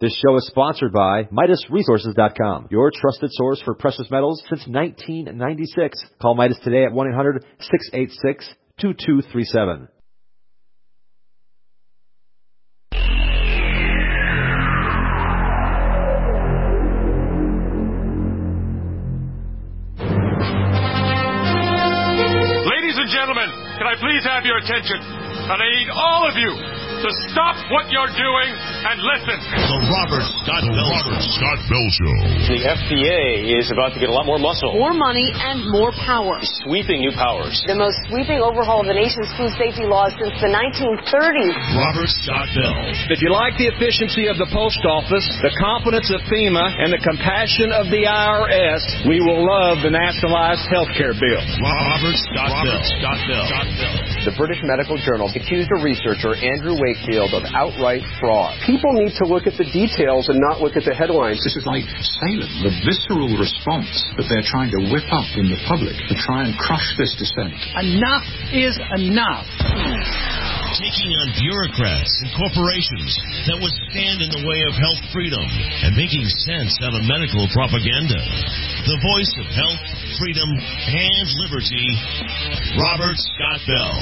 This show is sponsored by MidasResources.com, your trusted source for precious metals since 1996. Call Midas today at 1-800-686-2237. Ladies and gentlemen, can I please have your attention? And I need all of you to stop what you're doing and listen. The Robert Scott Bell Show. The FDA is about to get a lot more muscle. More money and more power. Sweeping new powers. The most sweeping overhaul of the nation's food safety laws since the 1930s. Robert Scott Bell. If you like the efficiency of the post office, the competence of FEMA, and the compassion of the IRS, we will love the nationalized health care bill. Robert Scott Bell. The British Medical Journal accused a researcher, Andrew Wakefield, of outright fraud. People need to look at the details and not look at the headlines. This is like Salem, the visceral response that they're trying to whip up in the public to try and crush this dissent. Enough is enough. Taking on bureaucrats and corporations that would stand in the way of health freedom and making sense out of medical propaganda. The voice of health, freedom, and liberty, Robert Scott Bell.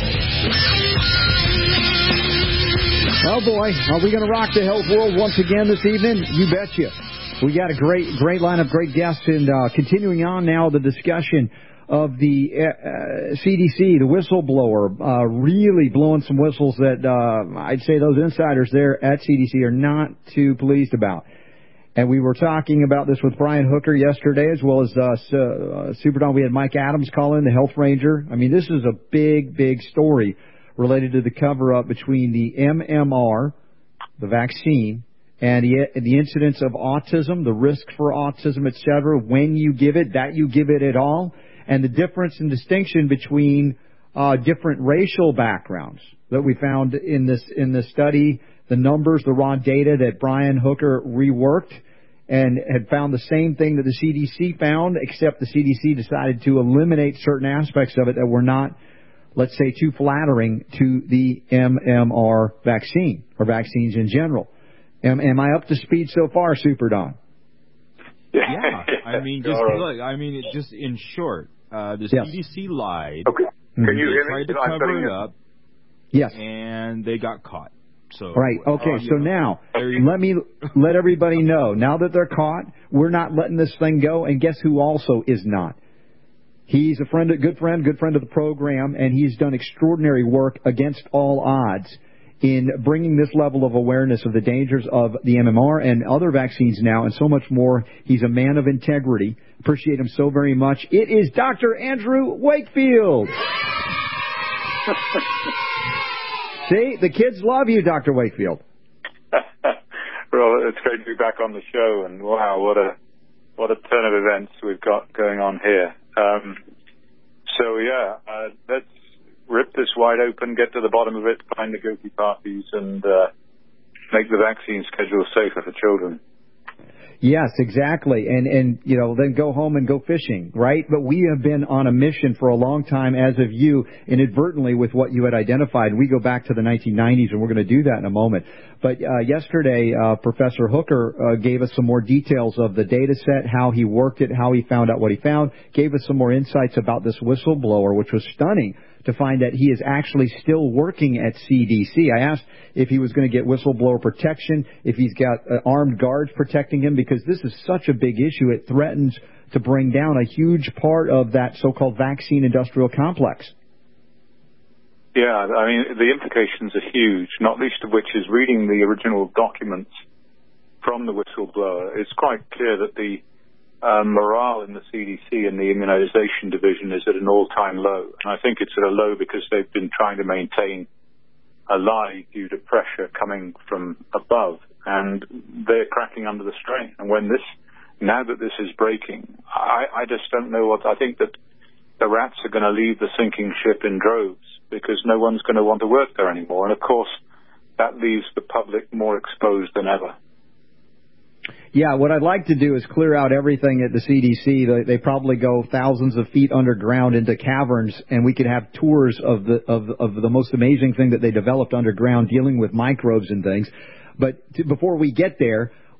Oh boy, are we going to rock the health world once again this evening? You betcha. We got a great lineup, great guests, and continuing on now the discussion of the CDC, the whistleblower, really blowing some whistles that I'd say those insiders there at CDC are not too pleased about. And we were talking about this with Brian Hooker yesterday, as well as Super Don. We had Mike Adams call in, the health ranger. I mean, this is a big story related to the cover-up between the MMR, the vaccine, and the incidence of autism, the risk for autism, et cetera, when you give it, that you give it at all, and the difference and distinction between different racial backgrounds that we found in this study, the numbers, the raw data that Brian Hooker reworked and had found the same thing that the CDC found, except the CDC decided to eliminate certain aspects of it that were not, let's say, too flattering to the MMR vaccine or vaccines in general. Am I up to speed so far, Super Don? Yeah, I mean, just look. I mean, just in short, the CDC lied. Okay. Can you hear me? Tried to cover it up. Yes. And they got caught. So right. Okay. So now let everybody know. Now that they're caught, we're not letting this thing go. And guess who also is not? He's a good friend of the program, and he's done extraordinary work against all odds in bringing this level of awareness of the dangers of the MMR and other vaccines now and so much more. He's a man of integrity. Appreciate him so very much. It is Dr. Andrew Wakefield. See, the kids love you, Dr. Wakefield. Well, it's great to be back on the show, and wow, what a turn of events we've got going on here. Let's rip this wide open, get to the bottom of it, find the guilty parties, and make the vaccine schedule safer for children. Yes, exactly. And then go home and go fishing, right? But we have been on a mission for a long time, as of you, inadvertently with what you had identified. We go back to the 1990s, and we're going to do that in a moment. But yesterday, Professor Hooker gave us some more details of the data set, how he worked it, how he found out what he found, gave us some more insights about this whistleblower, which was stunning to find that he is actually still working at CDC. I asked if he was going to get whistleblower protection, if he's got armed guards protecting him, because this is such a big issue. It threatens to bring down a huge part of that so-called vaccine industrial complex. Yeah, I mean, the implications are huge, not least of which is reading the original documents from the whistleblower. It's quite clear that the morale in the CDC and the immunization division is at an all-time low. And I think it's at a low because they've been trying to maintain a lie due to pressure coming from above, and they're cracking under the strain. And now that this is breaking, I just don't know I think that the rats are going to leave the sinking ship in droves because no one's going to want to work there anymore. And of course, that leaves the public more exposed than ever. Yeah, what I'd like to do is clear out everything at the CDC. They probably go thousands of feet underground into caverns, and we could have tours of the most amazing thing that they developed underground, dealing with microbes and things. But before we get there,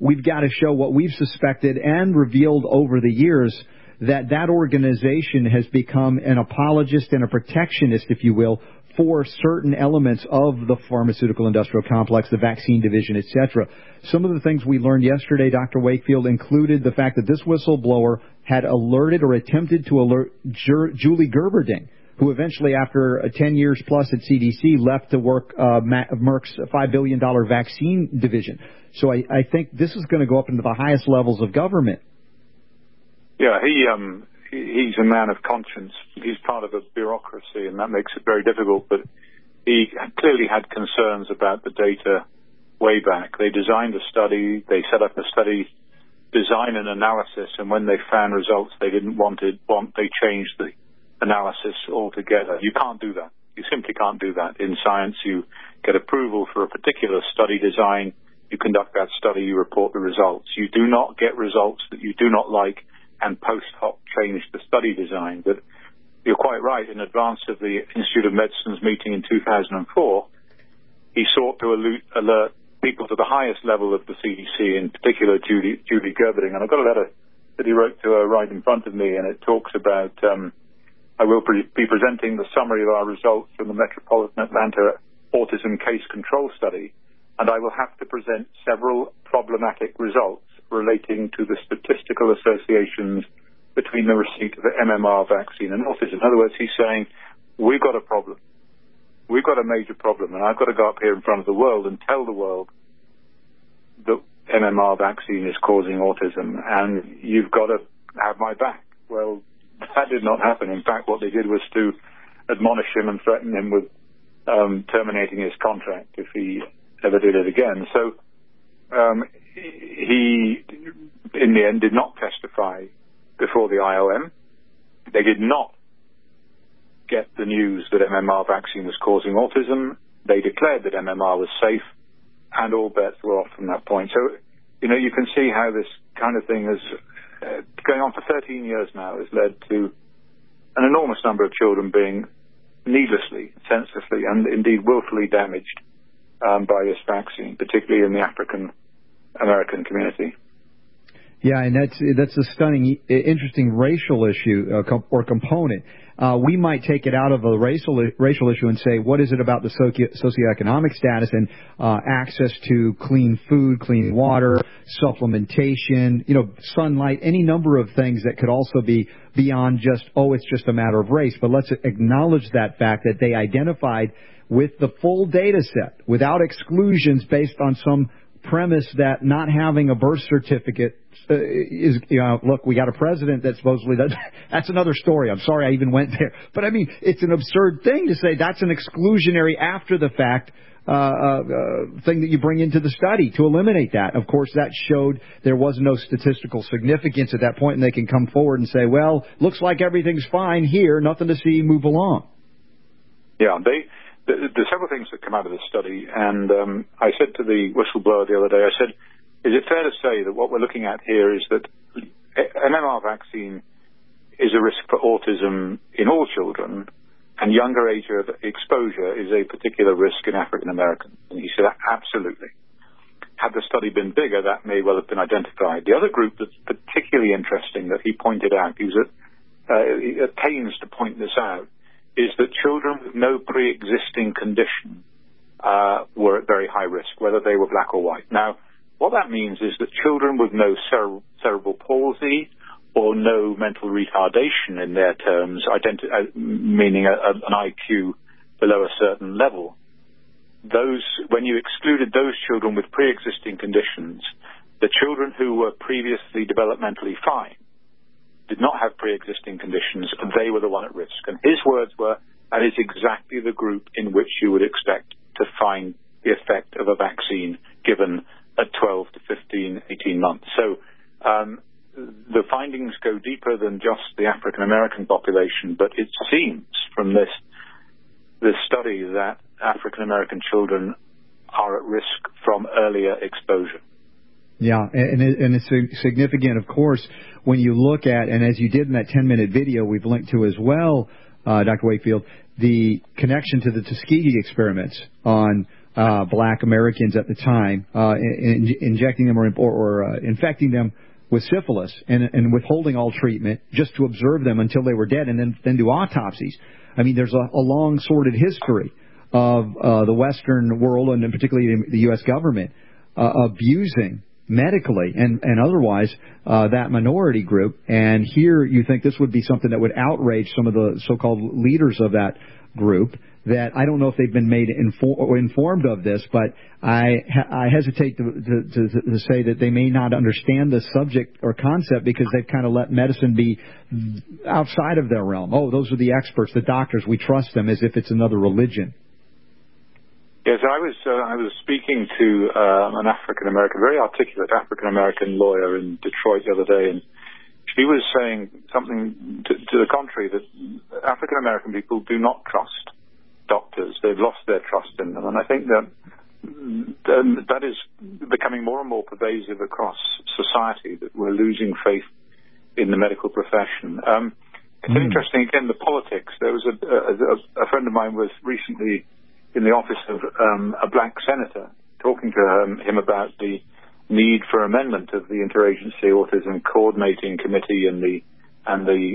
we've got to show what we've suspected and revealed over the years, that organization has become an apologist and a protectionist, if you will, for certain elements of the pharmaceutical industrial complex, the vaccine division, etc. Some of the things we learned yesterday, Dr. Wakefield, included the fact that this whistleblower had alerted or attempted to alert Julie Gerberding, who eventually, after 10 years plus at CDC, left to work Merck's $5 billion vaccine division. So I think this is going to go up into the highest levels of government. Yeah, he's a man of conscience. He's part of a bureaucracy, and that makes it very difficult. But he clearly had concerns about the data way back. They designed a study. They set up a study design and analysis, and when they found results they didn't want, they changed the analysis altogether. You can't do that. You simply can't do that. In science, you get approval for a particular study design. You conduct that study. You report the results. You do not get results that you do not like and post hoc change the study design. But you're quite right. In advance of the Institute of Medicine's meeting in 2004, he sought to alert people to the highest level of the CDC, in particular Julie Gerberding. And I've got a letter that he wrote to her right in front of me, and it talks about, I will be presenting the summary of our results from the Metropolitan Atlanta Autism Case Control Study, and I will have to present several problematic results relating to the statistical associations between the receipt of the MMR vaccine and autism. In other words, he's saying, we've got a problem. We've got a major problem, and I've got to go up here in front of the world and tell the world that MMR vaccine is causing autism, and you've got to have my back. Well, that did not happen. In fact, what they did was to admonish him and threaten him with terminating his contract if he ever did it again. So he, in the end, did not testify before the IOM. They did not get the news that MMR vaccine was causing autism. They declared that MMR was safe, and all bets were off from that point. So, you can see how this kind of thing is going on for 13 years now has led to an enormous number of children being needlessly, senselessly, and indeed willfully damaged by this vaccine, particularly in the African American community. Yeah, and that's a stunning, interesting racial issue or component. We might take it out of a racial issue and say, what is it about the socioeconomic status and access to clean food, clean water, supplementation, sunlight, any number of things that could also be beyond just, it's just a matter of race. But let's acknowledge that fact that they identified with the full data set, without exclusions based on some premise that not having a birth certificate is, look, we got a president that supposedly does. That's another story. I'm sorry I even went there. But I mean, it's an absurd thing to say that's an exclusionary after the fact thing that you bring into the study to eliminate that. Of course, that showed there was no statistical significance at that point, and they can come forward and say, well, looks like everything's fine here, nothing to see, move along. Yeah, there's several things that come out of this study, and I said to the whistleblower the other day, I said, is it fair to say that what we're looking at here is that an MMR vaccine is a risk for autism in all children, and younger age of exposure is a particular risk in African Americans? And he said, absolutely. Had the study been bigger, that may well have been identified. The other group that's particularly interesting that he pointed out, he was at pains to point this out, is that children with no pre-existing condition were at very high risk, whether they were black or white. Now, what that means is that children with no cerebral palsy or no mental retardation in their terms, meaning an IQ below a certain level, when you excluded those children with pre-existing conditions, the children who were previously developmentally fine, did not have pre-existing conditions, they were the one at risk. And his words were, that is exactly the group in which you would expect to find the effect of a vaccine given at 12 to 15, 18 months. So the findings go deeper than just the African American population, but it seems from this study that African American children are at risk from earlier exposure. Yeah, and it's significant, of course, when you look at, and as you did in that 10-minute video we've linked to as well, Dr. Wakefield, the connection to the Tuskegee experiments on black Americans at the time, injecting them or infecting them with syphilis and withholding all treatment just to observe them until they were dead and then do autopsies. I mean, there's a long sordid history of the Western world and particularly the U.S. government abusing medically and otherwise that minority group. And here you think this would be something that would outrage some of the so-called leaders of that group. That I don't know if they've been made informed of this, but I hesitate to say that they may not understand the subject or concept because they've kind of let medicine be outside of their realm. Oh, those are the experts, the doctors. We trust them as if it's another religion. Yes, I was speaking to an African-American, very articulate African-American lawyer in Detroit the other day, and she was saying something to the contrary, that African-American people do not trust doctors. They've lost their trust in them. And I think that is becoming more and more pervasive across society, that we're losing faith in the medical profession. It's interesting, again, the politics. There was a friend of mine was recently in the office of a black senator talking to him about the need for amendment of the Interagency Autism Coordinating Committee and the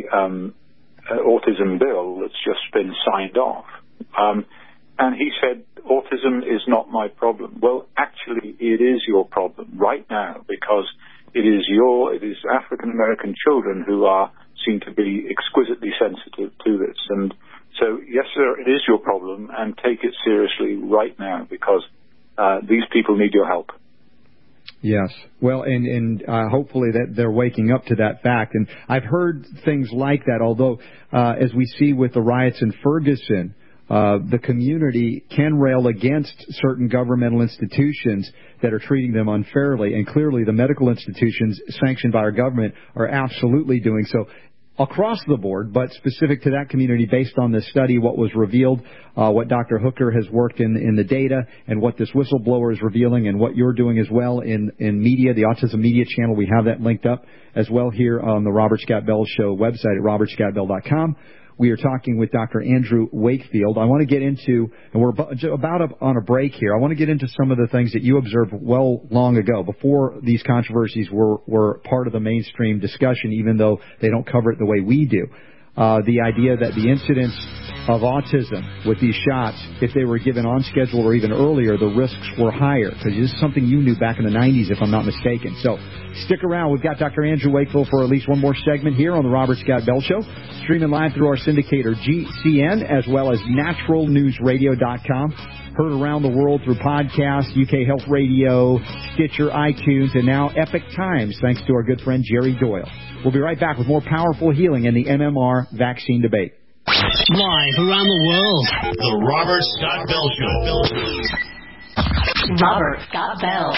autism bill that's just been signed off. And he said, autism is not my problem. Well, actually, it is your problem right now, because it is African-American children who seem to be exquisitely sensitive to this. And so, yes, sir, it is your problem, and take it seriously right now, because these people need your help. Yes. Well, and hopefully that they're waking up to that fact. And I've heard things like that, although as we see with the riots in Ferguson, the community can rail against certain governmental institutions that are treating them unfairly. And clearly the medical institutions sanctioned by our government are absolutely doing so across the board, but specific to that community based on this study, what was revealed, what Dr. Hooker has worked in the data, and what this whistleblower is revealing, and what you're doing as well in media, the Autism Media Channel. We have that linked up as well here on the Robert Scott Bell Show website at robertscottbell.com. We are talking with Dr. Andrew Wakefield. I want to get into, and we're about on a break here, I want to get into some of the things that you observed long ago, before these controversies were part of the mainstream discussion, even though they don't cover it the way we do. The idea that the incidence of autism with these shots, if they were given on schedule or even earlier, the risks were higher, because this is something you knew back in the 90s, if I'm not mistaken. So stick around. We've got Dr. Andrew Wakefield for at least one more segment here on the Robert Scott Bell Show, streaming live through our syndicator GCN, as well as naturalnewsradio.com. Heard around the world through podcasts, UK Health Radio, Stitcher, iTunes, and now Epic Times, thanks to our good friend Jerry Doyle. We'll be right back with more powerful healing in the MMR vaccine debate. Live around the world, the Robert Scott Bell Show. Robert Scott Bell.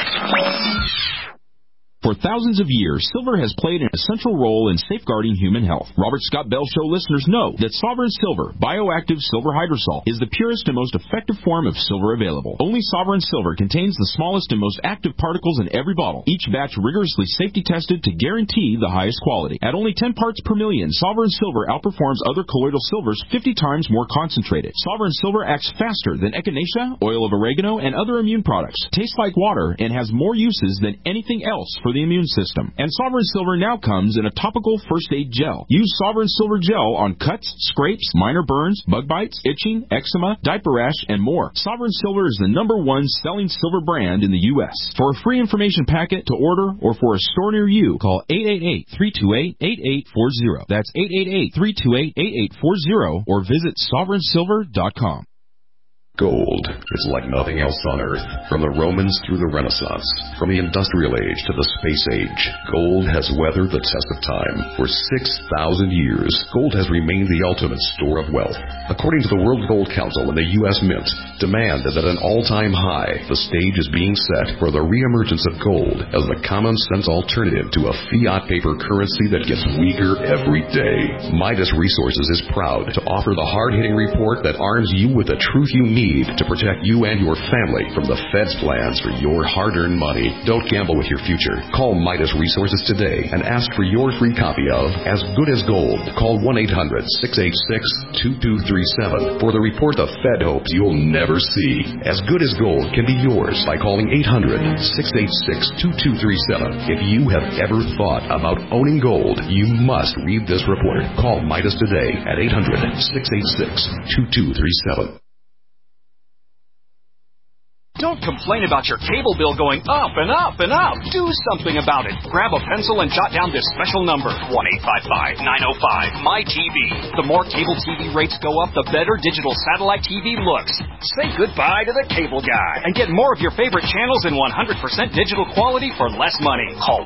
For thousands of years, silver has played an essential role in safeguarding human health. Robert Scott Bell Show listeners know that Sovereign Silver, bioactive silver hydrosol, is the purest and most effective form of silver available. Only Sovereign Silver contains the smallest and most active particles in every bottle, each batch rigorously safety tested to guarantee the highest quality. At only 10 parts per million, Sovereign Silver outperforms other colloidal silvers 50 times more concentrated. Sovereign Silver acts faster than echinacea, oil of oregano, and other immune products, tastes like water, and has more uses than anything else for the immune system. And Sovereign Silver now comes in a topical first aid gel. Use Sovereign Silver gel on cuts, scrapes, minor burns, bug bites, itching, eczema, diaper rash, and more. Sovereign Silver is the #1 selling silver brand in the U.S. For a free information packet to order or for a store near you, call 888-328-8840. That's 888-328-8840 or visit sovereignsilver.com. Gold is like nothing else on Earth. From the Romans through the Renaissance, from the Industrial Age to the Space Age, gold has weathered the test of time. For 6,000 years, gold has remained the ultimate store of wealth. According to the World Gold Council and the U.S. Mint, demand is at an all-time high. The stage is being set for the reemergence of gold as the common-sense alternative to a fiat paper currency that gets weaker every day. Midas Resources is proud to offer the hard-hitting report that arms you with the truth you need need to protect you and your family from the Fed's plans for your hard-earned money. Don't gamble with your future. Call Midas Resources today and ask for your free copy of As Good as Gold. Call 1-800-686-2237 for the report the Fed hopes you'll never see. As Good as Gold can be yours by calling 800-686-2237. If you have ever thought about owning gold, you must read this report. Call Midas today at 800-686-2237. Don't complain about your cable bill going up and up and up. Do something about it. Grab a pencil and jot down this special number, 1-855-905-MY-TV. The more cable TV rates go up, the better digital satellite TV looks. Say goodbye to the cable guy and get more of your favorite channels in 100% digital quality for less money. Call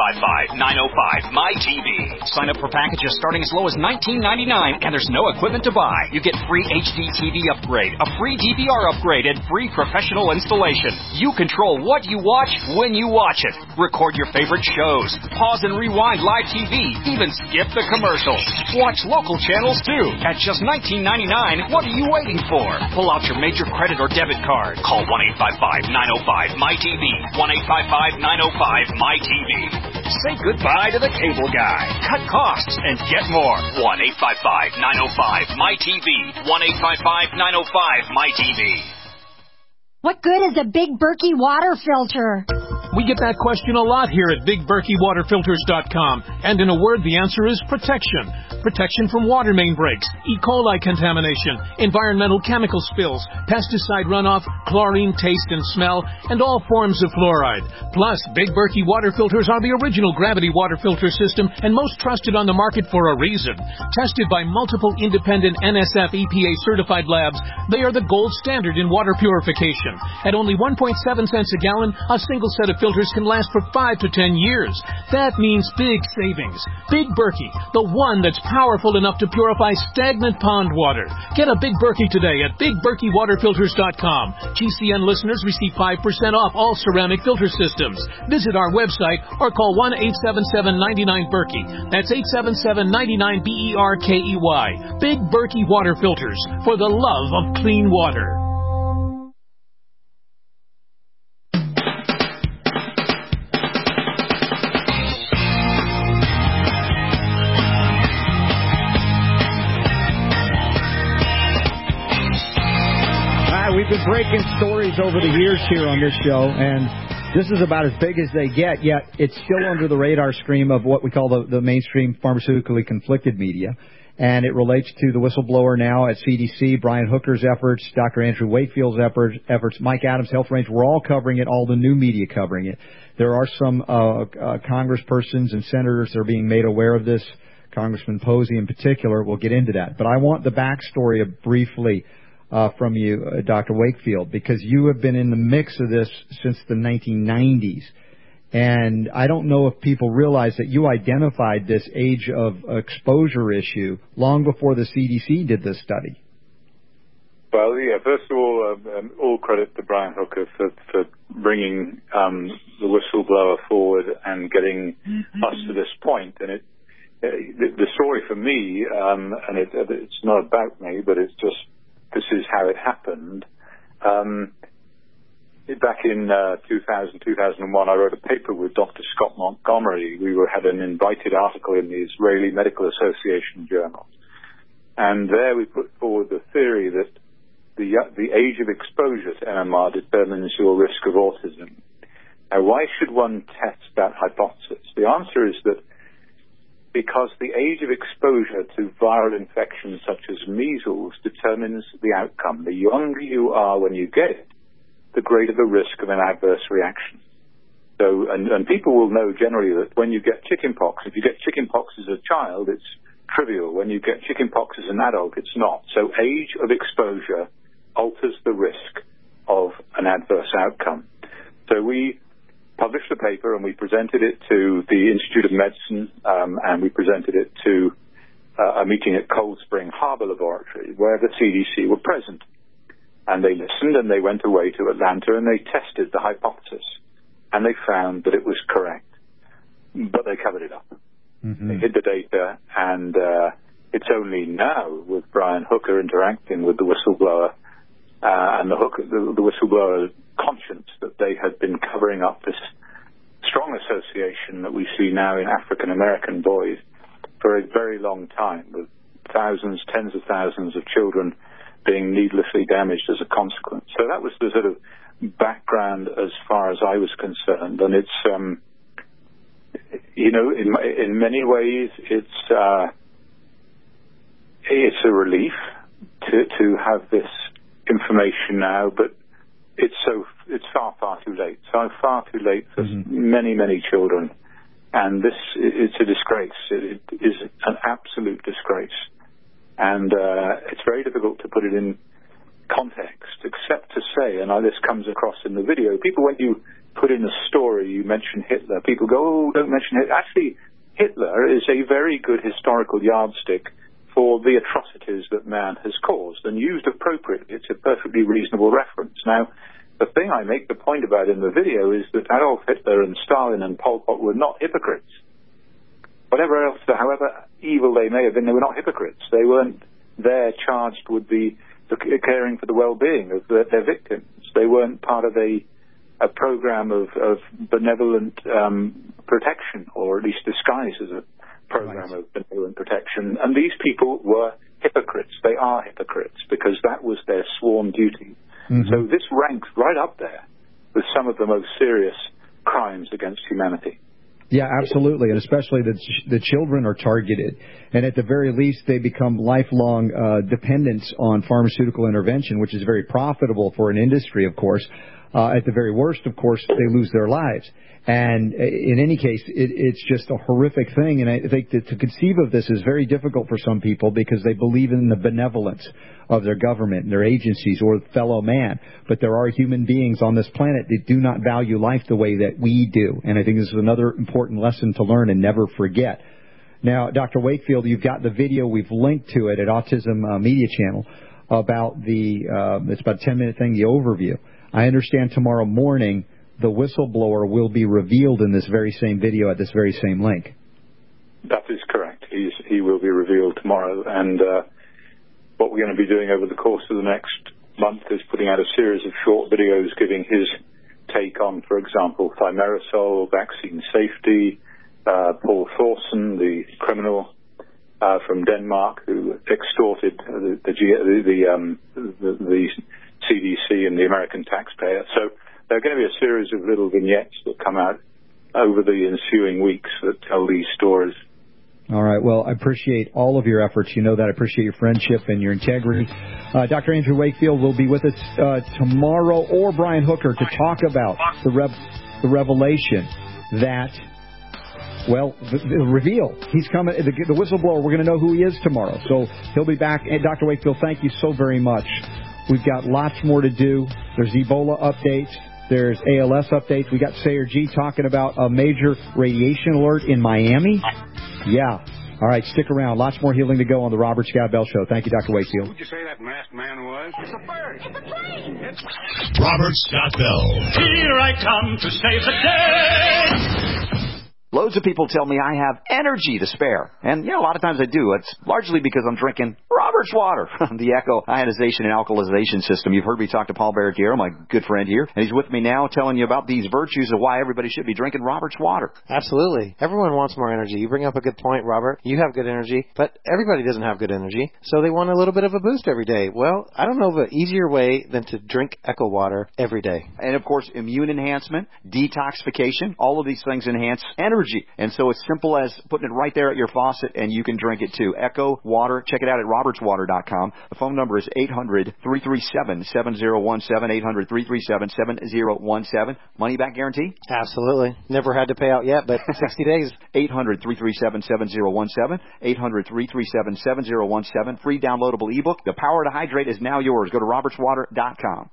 1-855-905-MY-TV. Sign up for packages starting as low as $19.99, and there's no equipment to buy. You get free HD TV upgrade, a free DVR upgrade, and free professional installation. You control what you watch when you watch it. Record your favorite shows. Pause and rewind live TV. Even skip the commercials. Watch local channels too. At just $19.99, what are you waiting for? Pull out your major credit or debit card. Call 1-855-905-MY-TV. 1-855-905-MY-TV. Say goodbye to the cable guy. Cut costs and get more. 1-855-905-MY-TV. 1-855-905-MY-TV. What good is a Big Berkey water filter? We get that question a lot here at BigBerkeyWaterFilters.com. And in a word, the answer is protection. Protection from water main breaks, E. coli contamination, environmental chemical spills, pesticide runoff, chlorine taste and smell, and all forms of fluoride. Plus, Big Berkey water filters are the original gravity water filter system and most trusted on the market for a reason. Tested by multiple independent NSF EPA certified labs, they are the gold standard in water purification. At only 1.7 cents a gallon, a single set of filters can last for 5 to 10 years. That means big savings. Big Berkey, the one that's powerful enough to purify stagnant pond water. Get a Big Berkey today at BigBerkeyWaterFilters.com. GCN listeners receive 5% off all ceramic filter systems. Visit our website or call 1-877-99-BERKEY. That's 877-99-BERKEY. Big Berkey Water Filters, for the love of clean water. We've been breaking stories over the years here on this show, and this is about as big as they get, yet it's still under the radar screen of what we call the mainstream pharmaceutically conflicted media. And it relates to the whistleblower now at CDC, Brian Hooker's efforts, Dr. Andrew Wakefield's efforts, Mike Adams' Health Range. We're all covering it, all the new media covering it. There are some congresspersons and senators that are being made aware of this, Congressman Posey in particular. We'll get into that. But I want the backstory briefly from you, Dr. Wakefield, because you have been in the mix of this since the 1990s. And I don't know if people realize that you identified this age of exposure issue long before the CDC did this study. Well, yeah, first of all credit to Brian Hooker for bringing the whistleblower forward and getting us to this point. And the story for me, and it's not about me, but it's just, this is how it happened. Back in 2000, 2001, I wrote a paper with Dr. Scott Montgomery. We had an invited article in the Israeli Medical Association journal. And there we put forward the theory that the age of exposure to NMR determines your risk of autism. Now, why should one test that hypothesis? The answer is that because the age of exposure to viral infections such as measles determines the outcome. The younger you are when you get it, the greater the risk of an adverse reaction. So, and people will know generally that when you get chickenpox, if you get chickenpox as a child, it's trivial. When you get chickenpox as an adult, it's not. So age of exposure alters the risk of an adverse outcome. So we published the paper and we presented it to the Institute of Medicine, and we presented it to a meeting at Cold Spring Harbor Laboratory where the CDC were present. And they listened and they went away to Atlanta and they tested the hypothesis. And they found that it was correct. But they covered it up. Mm-hmm. They hid the data, and it's only now, with Brian Hooker interacting with the whistleblower, and the whistleblower conscience that they had been covering up this strong association that we see now in African American boys for a very long time, with thousands, tens of thousands of children being needlessly damaged as a consequence. So that was the sort of background as far as I was concerned, and it's in many ways it's a relief to have this information now, but it's far too late. So far too late for many children, and it's a disgrace. It is an absolute disgrace, and it's very difficult to put it in context, except to say, and this comes across in the video, people, when you put in a story, you mention Hitler, people go, oh, don't mention Hitler. Actually, Hitler is a very good historical yardstick for the atrocities that man has caused, and used appropriately, it's a perfectly reasonable reference. Now, the thing I make the point about in the video is that Adolf Hitler and Stalin and Pol Pot were not hypocrites. Whatever else, however evil they may have been, they were not hypocrites. They weren't there charged with caring for the well-being of their victims. They weren't part of a program of benevolent protection, or at least disguised as a program of benevolent protection. And these people were hypocrites. They are hypocrites because that was their sworn duty. So this ranks right up there with some of the most serious crimes against humanity. Yeah, absolutely, and especially the children are targeted, and at the very least they become lifelong dependents on pharmaceutical intervention, which is very profitable for an industry, of course. At the very worst, of course, they lose their lives. And in any case, it's just a horrific thing, and I think that to conceive of this is very difficult for some people because they believe in the benevolence of their government and their agencies or fellow man. But there are human beings on this planet that do not value life the way that we do, and I think this is another important lesson to learn and never forget. Now, Dr. Wakefield, you've got the video. We've linked to it at Autism Media Channel about it's about a 10-minute thing, the overview. I understand tomorrow morning the whistleblower will be revealed in this very same video at this very same link. That is correct. He will be revealed tomorrow, and what we're going to be doing over the course of the next month is putting out a series of short videos giving his take on, for example, thimerosal, vaccine safety, Paul Thorsen, the criminal from Denmark who extorted the CDC and the American taxpayer. So there are going to be a series of little vignettes that come out over the ensuing weeks that tell these stories. All right. Well, I appreciate all of your efforts. You know that. I appreciate your friendship and your integrity. Dr. Andrew Wakefield will be with us tomorrow, or Brian Hooker, to talk about the revelation that, well, the reveal. He's coming. The whistleblower, we're going to know who he is tomorrow. So he'll be back. And Dr. Wakefield, thank you so very much. We've got lots more to do. There's Ebola updates. There's ALS updates. We got Sayer G talking about a major radiation alert in Miami. Yeah. All right, stick around. Lots more healing to go on the Robert Scott Bell Show. Thank you, Dr. Wakefield. Who'd you say that masked man was? It's a bird. It's a plane. Robert Scott Bell. Here I come to save the day. Loads of people tell me I have energy to spare. And, a lot of times I do. It's largely because I'm drinking Robert's water, the Echo ionization and alkalization system. You've heard me talk to Paul Barricchiero, my good friend here, and he's with me now telling you about these virtues of why everybody should be drinking Robert's water. Absolutely. Everyone wants more energy. You bring up a good point, Robert. You have good energy, but everybody doesn't have good energy, so they want a little bit of a boost every day. Well, I don't know of an easier way than to drink Echo water every day. And, of course, immune enhancement, detoxification, all of these things enhance energy. And so it's simple as putting it right there at your faucet, and you can drink it too. Echo Water. Check it out at robertswater.com. The phone number is 800-337-7017, 800-337-7017. Money back guarantee? Absolutely. Never had to pay out yet, but 60 days. 800-337-7017, 800-337-7017. Free downloadable ebook. The Power to Hydrate is now yours. Go to robertswater.com.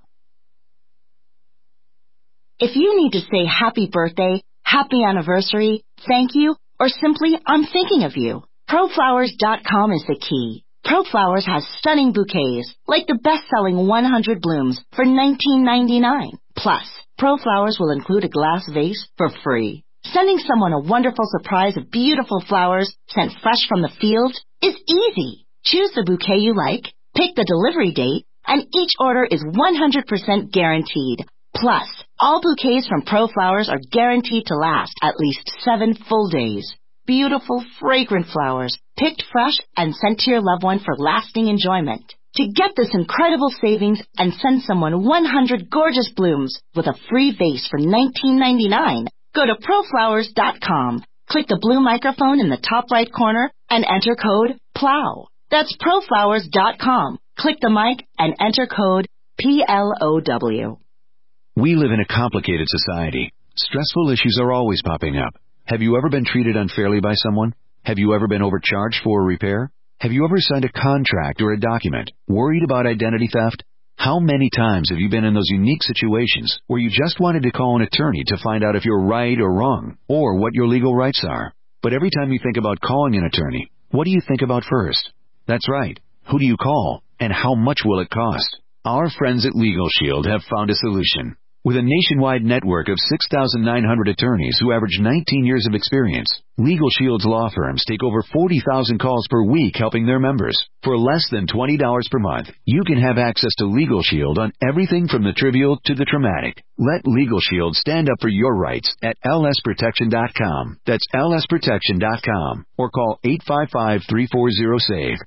If you need to say happy birthday, happy anniversary, thank you, or simply I'm thinking of you, ProFlowers.com is the key. ProFlowers has stunning bouquets, like the best-selling 100 blooms for $19.99. Plus, ProFlowers will include a glass vase for free. Sending someone a wonderful surprise of beautiful flowers sent fresh from the field is easy. Choose the bouquet you like, pick the delivery date, and each order is 100% guaranteed. Plus, all bouquets from ProFlowers are guaranteed to last at least 7 full days. Beautiful, fragrant flowers, picked fresh and sent to your loved one for lasting enjoyment. To get this incredible savings and send someone 100 gorgeous blooms with a free vase for $19.99, go to proflowers.com. Click the blue microphone in the top right corner and enter code PLOW. That's proflowers.com. Click the mic and enter code PLOW. We live in a complicated society. Stressful issues are always popping up. Have you ever been treated unfairly by someone? Have you ever been overcharged for a repair? Have you ever signed a contract or a document worried about identity theft? How many times have you been in those unique situations where you just wanted to call an attorney to find out if you're right or wrong, or what your legal rights are? But every time you think about calling an attorney, what do you think about first? That's right. Who do you call, and how much will it cost? Our friends at Legal Shield have found a solution. With a nationwide network of 6,900 attorneys who average 19 years of experience, Legal Shield's law firms take over 40,000 calls per week helping their members. For less than $20 per month, you can have access to Legal Shield on everything from the trivial to the traumatic. Let Legal Shield stand up for your rights at lsprotection.com. That's lsprotection.com. Or call 855-340-SAVE,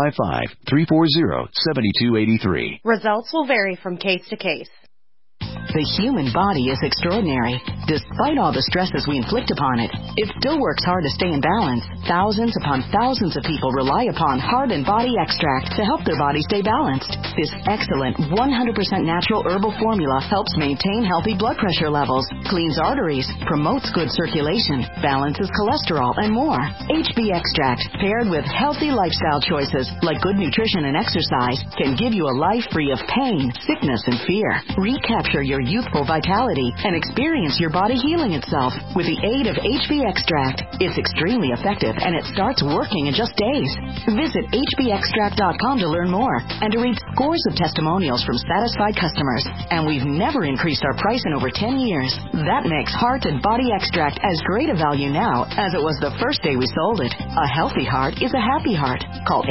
855-340-7283. Results will vary from case to case. The human body is extraordinary. Despite all the stresses we inflict upon it, it still works hard to stay in balance. Thousands upon thousands of people rely upon Heart and Body Extract to help their body stay balanced. This excellent 100% natural herbal formula helps maintain healthy blood pressure levels, cleans arteries, promotes good circulation, balances cholesterol, and more. HB Extract, paired with healthy lifestyle choices like good nutrition and exercise, can give you a life free of pain, sickness, and fear. Recapture your youthful vitality and experience your body healing itself with the aid of HB Extract. It's extremely effective and it starts working in just days. Visit hbextract.com to learn more and to read scores of testimonials from satisfied customers. And we've never increased our price in over 10 years. That makes Heart and Body Extract as great a value now as it was the first day we sold it. A healthy heart is a happy heart. Call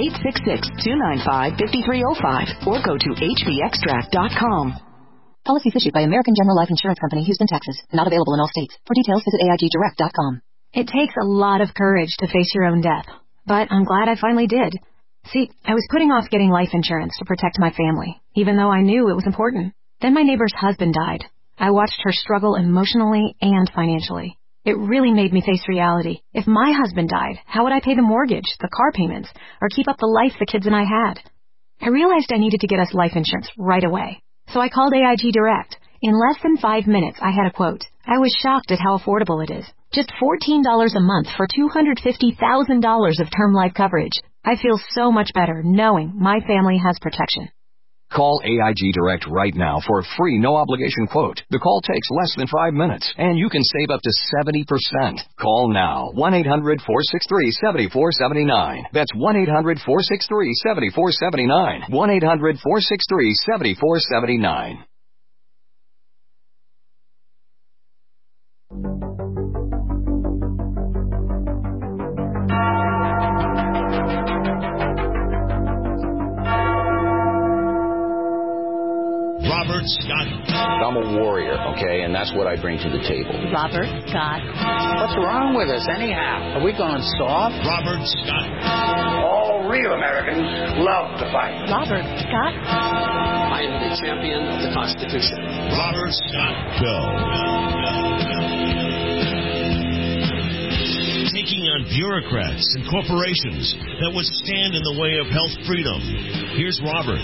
866-295-5305 or go to hbextract.com. Policies issued by American General Life Insurance Company, Houston, Texas. Not available in all states. For details, visit AIGdirect.com. It takes a lot of courage to face your own death, but I'm glad I finally did. See, I was putting off getting life insurance to protect my family, even though I knew it was important. Then my neighbor's husband died. I watched her struggle emotionally and financially. It really made me face reality. If my husband died, how would I pay the mortgage, the car payments, or keep up the life the kids and I had? I realized I needed to get us life insurance right away. So I called AIG Direct. In less than 5 minutes, I had a quote. I was shocked at how affordable it is. Just $14 a month for $250,000 of term life coverage. I feel so much better knowing my family has protection. Call AIG Direct right now for a free, no-obligation quote. The call takes less than 5 minutes, and you can save up to 70%. Call now. 1-800-463-7479. That's 1-800-463-7479. 1-800-463-7479. Robert Scott. I'm a warrior, okay, and that's what I bring to the table. Robert Scott. What's wrong with us, anyhow? Are we going soft? Robert Scott. All real Americans love to fight. Robert Scott. I am the champion of the Constitution. Robert Scott. Go. Taking on bureaucrats and corporations that would stand in the way of health freedom. Here's Robert.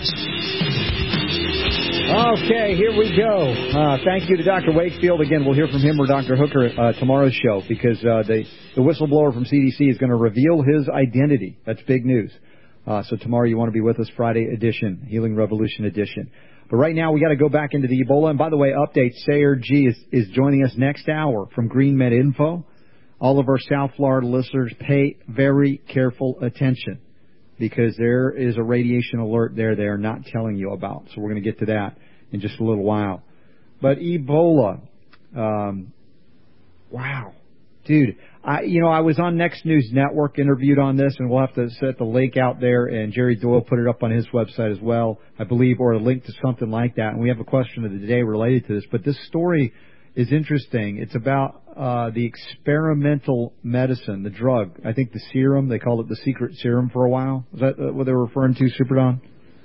Okay, here we go. Thank you to Dr. Wakefield. Again, we'll hear from him or Dr. Hooker tomorrow's show because the whistleblower from CDC is going to reveal his identity. That's big news. So tomorrow you want to be with us, Friday edition, Healing Revolution edition. But right now we got to go back into the Ebola. And by the way, update, Sayer G is joining us next hour from Green Med Info. All of our South Florida listeners, pay very careful attention, because there is a radiation alert there they are not telling you about. So we're going to get to that in just a little while. But Ebola, wow. Dude, I was on Next News Network interviewed on this, and we'll have to set the link out there, and Jerry Doyle put it up on his website as well, I believe, or a link to something like that. And we have a question of the day related to this. But this story is interesting. It's about the experimental medicine, the drug. I think the serum, they called it the secret serum for a while. Is that what they were referring to, Super Don?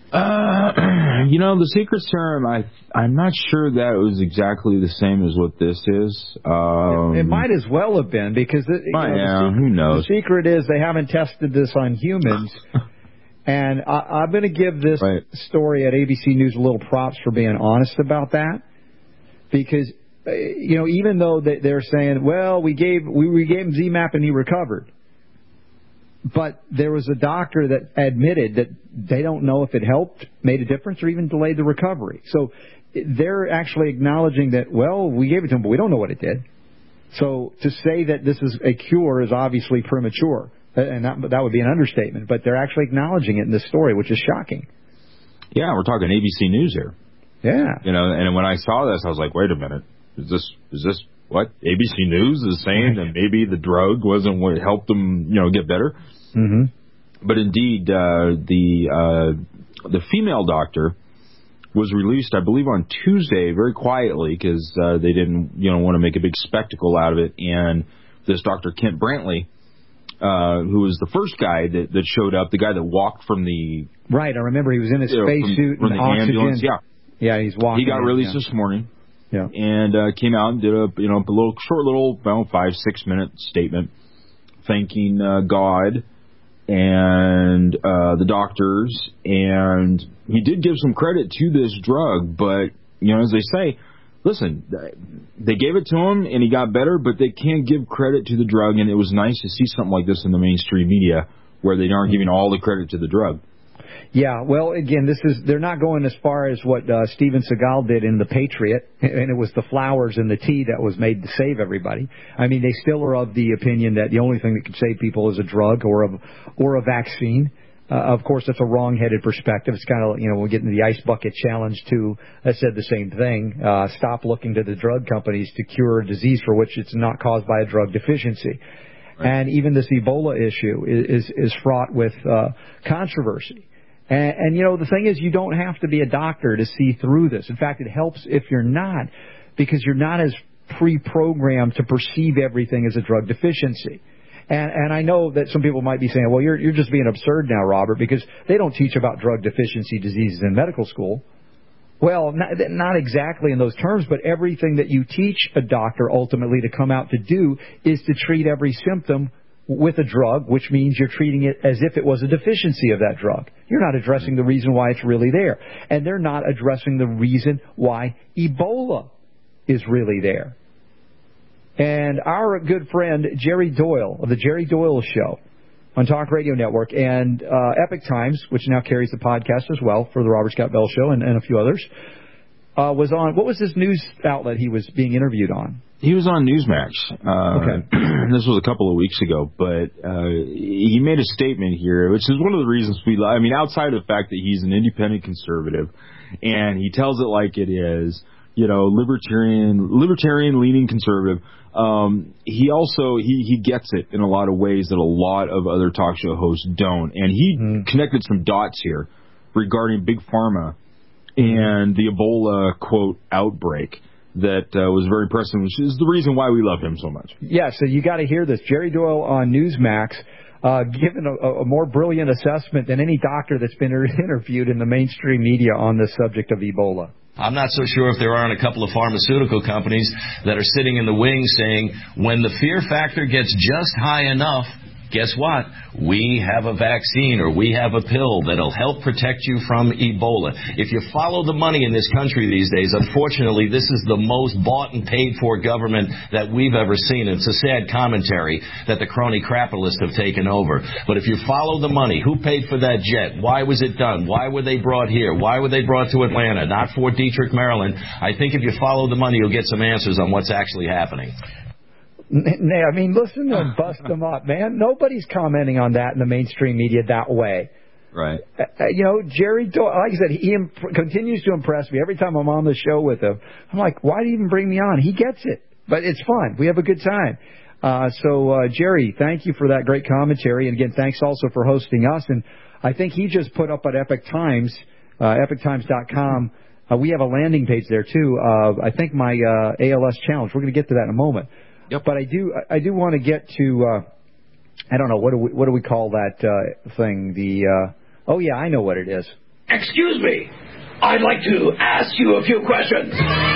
The secret serum, I'm not sure that was exactly the same as what this is. It might as well have been, because who knows? The secret is they haven't tested this on humans. And I'm going to give this story at ABC News a little props for being honest about that, because even though they're saying, well, we gave him Z-MAP and he recovered. But there was a doctor that admitted that they don't know if it helped, made a difference, or even delayed the recovery. So they're actually acknowledging that, well, we gave it to him, but we don't know what it did. So to say that this is a cure is obviously premature, and that would be an understatement. But they're actually acknowledging it in this story, which is shocking. Yeah, we're talking ABC News here. Yeah. And when I saw this, I was like, wait a minute. Is this what ABC News is saying that maybe the drug wasn't what helped them, get better? Mm-hmm. But indeed, the female doctor was released, I believe, on Tuesday, very quietly, because they didn't, want to make a big spectacle out of it. And this Dr. Kent Brantley, who was the first guy that showed up, the guy that walked from the right. I remember he was in his spacesuit and oxygen. Ambulance. Yeah, he's walking. He got released this morning. Yeah. And came out and did a short little 5-6 minute statement thanking God and the doctors, and he did give some credit to this drug, but as they say, listen, they gave it to him and he got better, but they can't give credit to the drug, and it was nice to see something like this in the mainstream media where they aren't giving all the credit to the drug. Yeah, well, again, they're not going as far as what Steven Seagal did in The Patriot, and it was the flowers and the tea that was made to save everybody. I mean, they still are of the opinion that the only thing that can save people is a drug or a vaccine. Of course, that's a wrong-headed perspective. It's kind of, we get into the ice bucket challenge, too. That said the same thing. Stop looking to the drug companies to cure a disease for which it's not caused by a drug deficiency. Right. And even this Ebola issue is fraught with controversy. And the thing is, you don't have to be a doctor to see through this. In fact, it helps if you're not, because you're not as pre-programmed to perceive everything as a drug deficiency. And I know that some people might be saying, well, you're just being absurd now, Robert, because they don't teach about drug deficiency diseases in medical school. Well, not exactly in those terms, but everything that you teach a doctor ultimately to come out to do is to treat every symptom with a drug, which means you're treating it as if it was a deficiency of that drug. You're not addressing the reason why it's really there. And they're not addressing the reason why Ebola is really there. And our good friend Jerry Doyle of the Jerry Doyle Show on Talk Radio Network and Epic Times, which now carries the podcast as well for the Robert Scott Bell Show and a few others, was on, what was this news outlet he was being interviewed on? He was on Newsmax. Okay. This was a couple of weeks ago, but he made a statement here, which is one of the reasons outside of the fact that he's an independent conservative, and he tells it like it is, libertarian leaning conservative. He also he gets it in a lot of ways that a lot of other talk show hosts don't, and he connected some dots here regarding Big Pharma and the Ebola quote outbreak that was very impressive, which is the reason why we love him so much. Yeah, so you got to hear this. Jerry Doyle on Newsmax given a more brilliant assessment than any doctor that's been interviewed in the mainstream media on the subject of Ebola. I'm not so sure if there aren't a couple of pharmaceutical companies that are sitting in the wings saying, when the fear factor gets just high enough, guess what? We have a vaccine or we have a pill that'll help protect you from Ebola. If you follow the money in this country these days, unfortunately, this is the most bought and paid for government that we've ever seen. It's a sad commentary that the crony capitalists have taken over. But if you follow the money, who paid for that jet? Why was it done? Why were they brought here? Why were they brought to Atlanta, not Fort Detrick, Maryland? I think if you follow the money, you'll get some answers on what's actually happening. I mean, listen to them bust them up, man. Nobody's commenting on that in the mainstream media that way. Right. Jerry Doyle, like I said, he continues to impress me. Every time I'm on the show with him, I'm like, why do you even bring me on? He gets it. But it's fun. We have a good time. Jerry, thank you for that great commentary. And again, thanks also for hosting us. And I think he just put up at Epic Times, epictimes.com, we have a landing page there, too. I think my ALS challenge. We're going to get to that in a moment. Yep. But I do want to get to, I don't know, what do we call that thing? Oh, yeah, I know what it is. Excuse me. I'd like to ask you a few questions.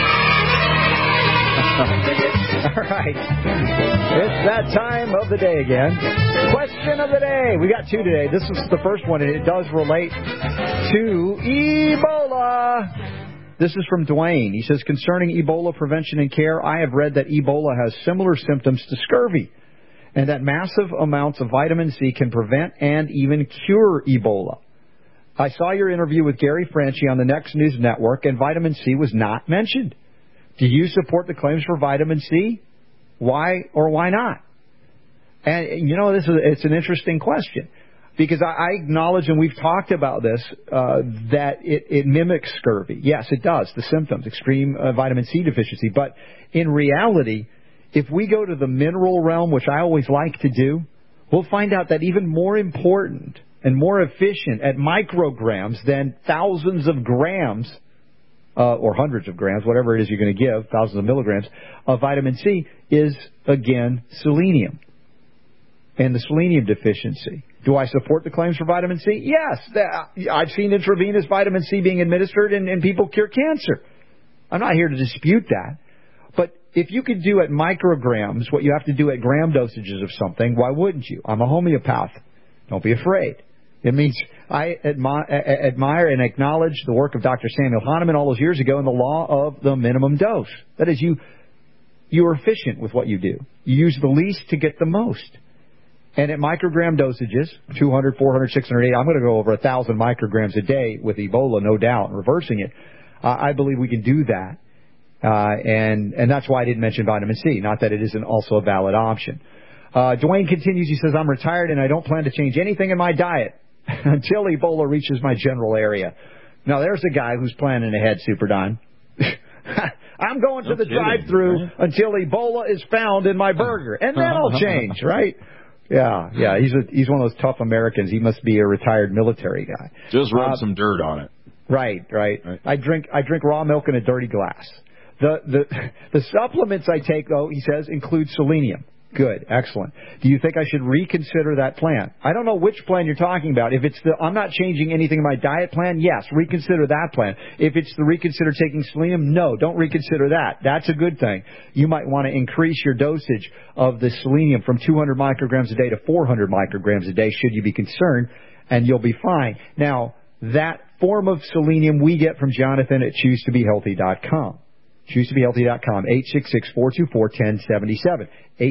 All right. It's that time of the day again. Question of the day. We got two today. This is the first one, and it does relate to Ebola. This is from Dwayne. He says, concerning Ebola prevention and care, I have read that Ebola has similar symptoms to scurvy, and that massive amounts of vitamin C can prevent and even cure Ebola. I saw your interview with Gary Franchi on the Next News Network, and vitamin C was not mentioned. Do you support the claims for vitamin C? Why or why not? And, it's an interesting question, because I acknowledge, and we've talked about this, that it mimics scurvy. Yes, it does, the symptoms, extreme vitamin C deficiency. But in reality, if we go to the mineral realm, which I always like to do, we'll find out that even more important and more efficient at micrograms than thousands of grams, or hundreds of grams, whatever it is you're going to give, thousands of milligrams, of vitamin C is, again, selenium and the selenium deficiency. Do I support the claims for vitamin C? Yes. I've seen intravenous vitamin C being administered and people cure cancer. I'm not here to dispute that. But if you could do at micrograms what you have to do at gram dosages of something, why wouldn't you? I'm a homeopath. Don't be afraid. It means I admire and acknowledge the work of Dr. Samuel Hahnemann all those years ago in the law of the minimum dose. That is, you are efficient with what you do. You use the least to get the most. And at microgram dosages, 200, 400, 600, I'm going to go over 1,000 micrograms a day with Ebola, no doubt, reversing it. I believe we can do that. And that's why I didn't mention vitamin C, not that it isn't also a valid option. Dwayne continues, he says, I'm retired and I don't plan to change anything in my diet until Ebola reaches my general area. Now, there's a guy who's planning ahead, Super Don. I'm going to the drive-thru until Ebola is found in my burger, and then I'll change, right? Yeah. He's one of those tough Americans. He must be a retired military guy. Just rub some dirt on it. Right. I drink raw milk in a dirty glass. The supplements I take, though, he says, include selenium. Good. Excellent. Do you think I should reconsider that plan? I don't know which plan you're talking about. If it's I'm not changing anything in my diet plan, yes, reconsider that plan. If it's the reconsider taking selenium, no, don't reconsider that. That's a good thing. You might want to increase your dosage of the selenium from 200 micrograms a day to 400 micrograms a day, should you be concerned, and you'll be fine. Now, that form of selenium we get from Jonathan at ChooseToBeHealthy.com. ChooseToBeHealthy.com, 866-424-1077,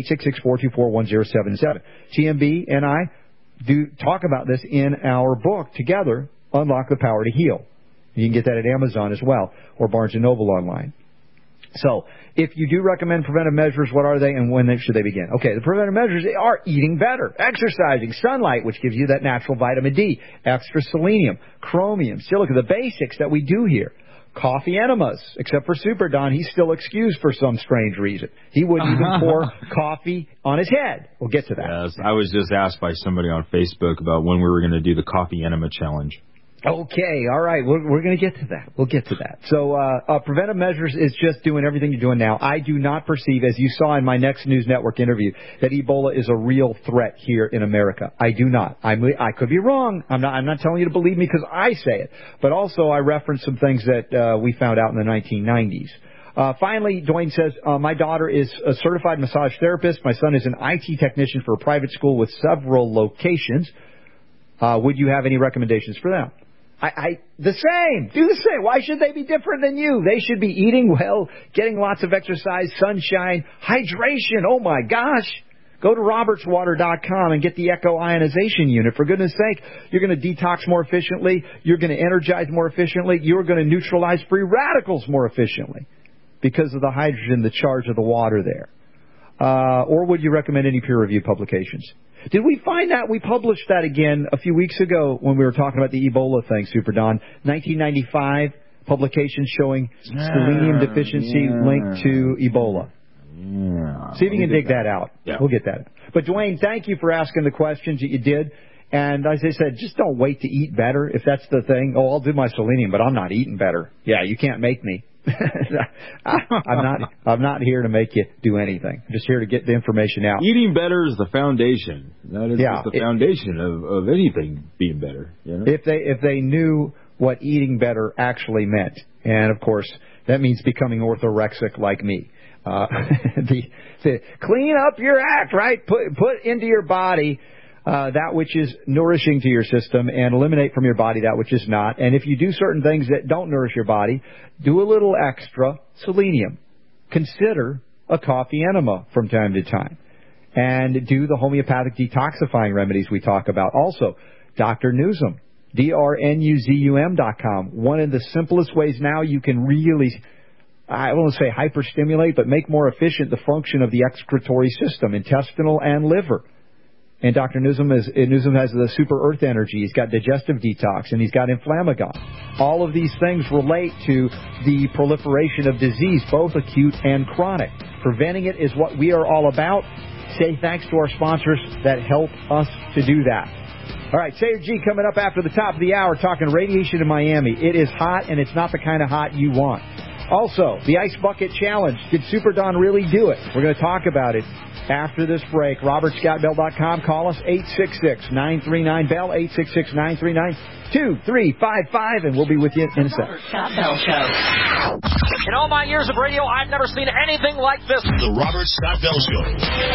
866-424-1077. TMB and I do talk about this in our book together, Unlock the Power to Heal. You can get that at Amazon as well, or Barnes & Noble online. So, if you do recommend preventive measures, what are they and when should they begin? Okay, the preventive measures are eating better, exercising, sunlight, which gives you that natural vitamin D, extra selenium, chromium, silica, the basics that we do here. Coffee enemas, except for Super Don. He's still excused for some strange reason. He wouldn't even pour coffee on his head. We'll get to that. Yes, I was just asked by somebody on Facebook about when we were going to do the coffee enema challenge. Okay, all right. We're going to get to that. We'll get to that. So preventive measures is just doing everything you're doing now. I do not perceive, as you saw in my Next News Network interview, that Ebola is a real threat here in America. I do not. I could be wrong. I'm not telling you to believe me because I say it. But also I referenced some things that we found out in the 1990s. Finally, Dwayne says, my daughter is a certified massage therapist. My son is an IT technician for a private school with several locations. Would you have any recommendations for them? The same. Do the same. Why should they be different than you? They should be eating well, getting lots of exercise, sunshine, hydration. Oh, my gosh. Go to robertswater.com and get the Echo Ionization Unit. For goodness sake, you're going to detox more efficiently. You're going to energize more efficiently. You're going to neutralize free radicals more efficiently because of the hydrogen, the charge of the water there. Or would you recommend any peer-reviewed publications? Did we find that? We published that again a few weeks ago when we were talking about the Ebola thing, Super Don. 1995 publication showing selenium deficiency linked to Ebola. Yeah. See if you can dig that out. Yeah. We'll get that. But, Dwayne, thank you for asking the questions that you did. And as I said, just don't wait to eat better if that's the thing. Oh, I'll do my selenium, but I'm not eating better. Yeah, you can't make me. I'm not here to make you do anything. I'm just here to get the information out. Eating better is the foundation. That is the foundation of anything being better. You know? If they knew what eating better actually meant, and of course that means becoming orthorexic like me. The clean up your act, right? Put into your body that which is nourishing to your system and eliminate from your body that which is not. And if you do certain things that don't nourish your body, do a little extra selenium. Consider a coffee enema from time to time. And do the homeopathic detoxifying remedies we talk about. Also, Dr. Newsom, drnuzum.com. One of the simplest ways now you can really, I don't want to say hyperstimulate, but make more efficient the function of the excretory system, intestinal and liver. And Dr. Newsom has the super earth energy. He's got digestive detox, and he's got inflammagon. All of these things relate to the proliferation of disease, both acute and chronic. Preventing it is what we are all about. Say thanks to our sponsors that help us to do that. All right, Sayer G coming up after the top of the hour, talking radiation in Miami. It is hot, and it's not the kind of hot you want. Also, the Ice Bucket Challenge. Did Super Don really do it? We're going to talk about it after this break. RobertScottBell.com. Call us 866-939-BELL, 866-939-2355, and we'll be with you in a second. Scott Bell Show. In all my years of radio, I've never seen anything like this. The Robert Scott Bell Show.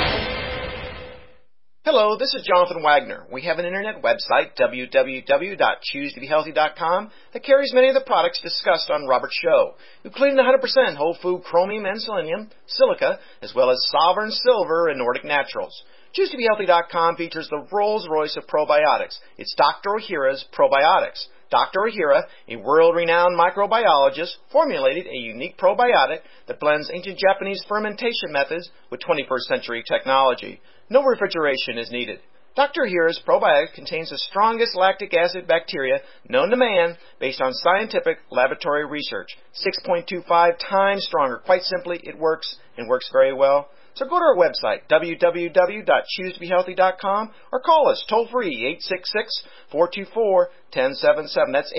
Hello, this is Jonathan Wagner. We have an internet website, www.choosetobehealthy.com, that carries many of the products discussed on Robert's show, including 100% whole food chromium and selenium, silica, as well as Sovereign Silver and Nordic Naturals. ChooseToBeHealthy.com features the Rolls-Royce of probiotics. It's Dr. Ohhira's Probiotics. Dr. Ohhira, a world-renowned microbiologist, formulated a unique probiotic that blends ancient Japanese fermentation methods with 21st century technology. No refrigeration is needed. Dr. Ohhira's probiotic contains the strongest lactic acid bacteria known to man based on scientific laboratory research. 6.25 times stronger. Quite simply, it works and works very well. So go to our website, www.choosetobehealthy.com, or call us toll-free, 866-424-1077. That's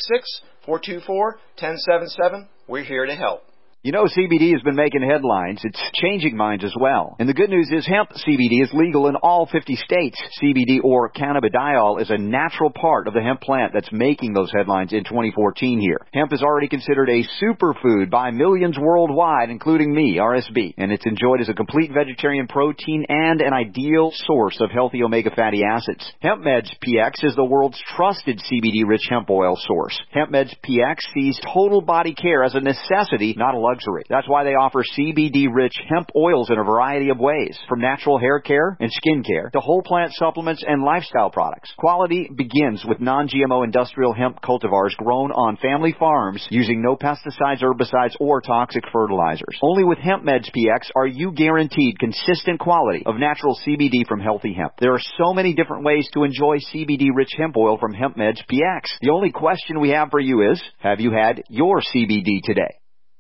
866-424-1077. We're here to help. You know, CBD has been making headlines. It's changing minds as well. And the good news is hemp CBD is legal in all 50 states. CBD, or cannabidiol, is a natural part of the hemp plant that's making those headlines in 2014 here. Hemp is already considered a superfood by millions worldwide, including me, RSB. And it's enjoyed as a complete vegetarian protein and an ideal source of healthy omega fatty acids. HempMeds PX is the world's trusted CBD-rich hemp oil source. HempMeds PX sees total body care as a necessity, not a luxury. That's why they offer CBD-rich hemp oils in a variety of ways, from natural hair care and skin care to whole plant supplements and lifestyle products. Quality begins with non-GMO industrial hemp cultivars grown on family farms using no pesticides, herbicides, or toxic fertilizers. Only with HempMeds PX are you guaranteed consistent quality of natural CBD from healthy hemp. There are so many different ways to enjoy CBD-rich hemp oil from HempMeds PX. The only question we have for you is, have you had your CBD today?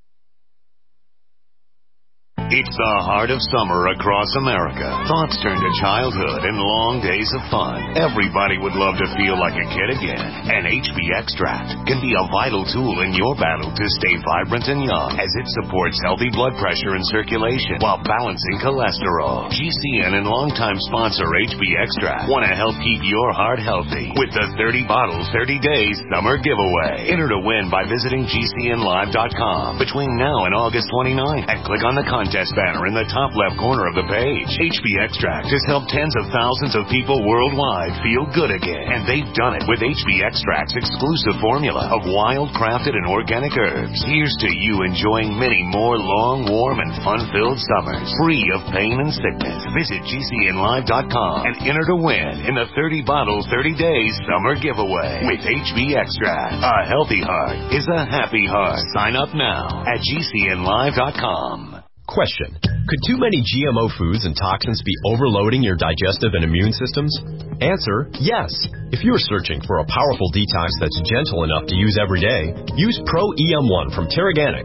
It's the heart of summer across America. Thoughts turn to childhood and long days of fun. Everybody would love to feel like a kid again. And HB Extract can be a vital tool in your battle to stay vibrant and young, as it supports healthy blood pressure and circulation while balancing cholesterol. GCN and longtime sponsor HB Extract want to help keep your heart healthy with the 30 bottles, 30 days summer giveaway. Enter to win by visiting GCNlive.com between now and August 29 and click on the contest banner in the top left corner of the page. HB Extract has helped tens of thousands of people worldwide feel good again, and they've done it with HB Extract's exclusive formula of wild, crafted, and organic herbs. Here's to you enjoying many more long, warm, and fun-filled summers, free of pain and sickness. Visit GCNlive.com and enter to win in the 30 bottles, 30 days summer giveaway with HB Extract. A healthy heart is a happy heart. Sign up now at GCNlive.com. Question: could too many GMO foods and toxins be overloading your digestive and immune systems? Answer: yes. If you're searching for a powerful detox that's gentle enough to use every day, use Pro EM1 from Terraganics.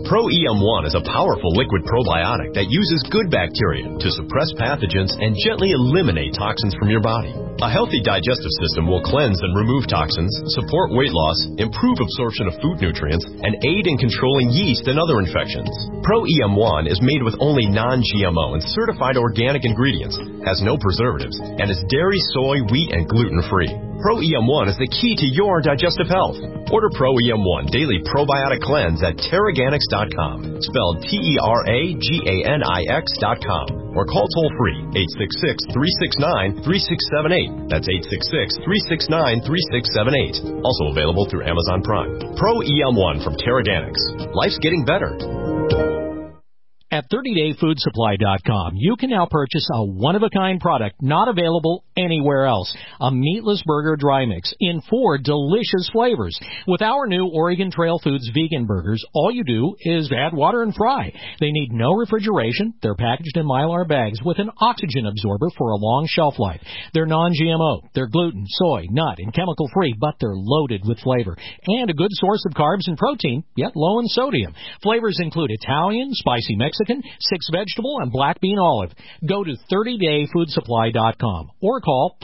Pro EM1 is a powerful liquid probiotic that uses good bacteria to suppress pathogens and gently eliminate toxins from your body. A healthy digestive system will cleanse and remove toxins, support weight loss, improve absorption of food nutrients, and aid in controlling yeast and other infections. Pro EM1 is made with only non-GMO and certified organic ingredients, has no preservatives, and is dairy, soy, wheat, and gluten-free. Pro EM1 is the key to your digestive health. Order Pro EM1 Daily Probiotic Cleanse at Terraganix.com, spelled TerraGanix.com, or call toll-free 866-369-3678. That's 866-369-3678. Also available through Amazon Prime. Pro EM1 from Terraganix. Life's getting better. At 30dayfoodsupply.com, you can now purchase a one-of-a-kind product not available anywhere else. A meatless burger dry mix in 4 delicious flavors. With our new Oregon Trail Foods vegan burgers, all you do is add water and fry. They need no refrigeration. They're packaged in Mylar bags with an oxygen absorber for a long shelf life. They're non-GMO. They're gluten, soy, nut, and chemical-free, but they're loaded with flavor. And a good source of carbs and protein, yet low in sodium. Flavors include Italian, spicy Mexican, 6-vegetable, and black bean olive. Go to 30dayfoodsupply.com or call